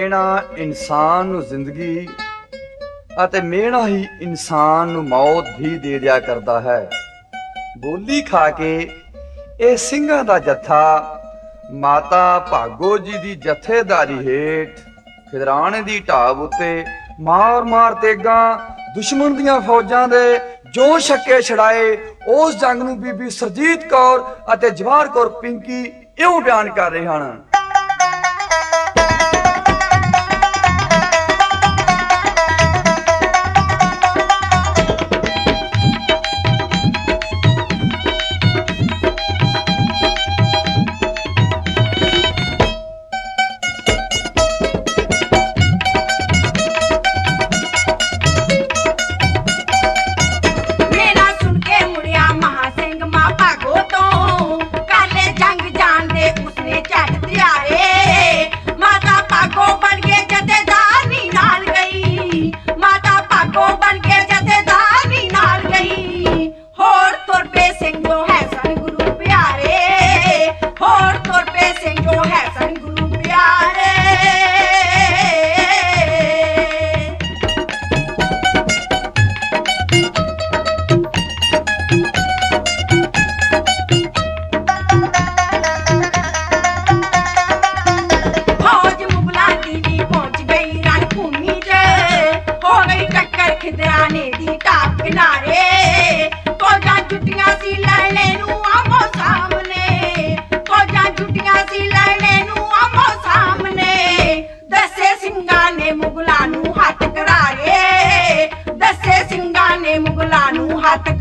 ਮਿਹਣਾ ਇਨਸਾਨ ਨੂੰ ਜ਼ਿੰਦਗੀ ਅਤੇ ਮਿਹਣਾ ਹੀ ਇਨਸਾਨ ਨੂੰ ਮੌਤ ਵੀ ਦੇ ਦਿਆ ਕਰਦਾ ਹੈ। ਬੋਲੀ ਖਾ ਕੇ ਇਹ ਸਿੰਘਾਂ ਦਾ ਜੱਥਾ ਮਾਤਾ ਭਾਗੋ ਜੀ ਦੀ ਜਥੇਦਾਰੀ ਹੇਠ ਖਿਦਰਾਣੇ ਦੀ ਢਾਬ ਉੱਤੇ ਮਾਰ ਤੇਗਾਂ ਦੁਸ਼ਮਣ ਦੀਆਂ ਫੌਜਾਂ ਦੇ ਜੋ ਛੱਕੇ ਛੜਾਏ। ਉਸ ਜੰਗ ਨੂੰ ਬੀਬੀ ਸਰਜੀਤ ਕੌਰ ਅਤੇ ਜਵਾਹਰ ਕੌਰ ਪਿੰਕੀ ਇਉਂ ਬਿਆਨ ਕਰ ਰਹੇ ਹਨ। ਮੁਗਲਾਂ ਨੂੰ ਹੱਥ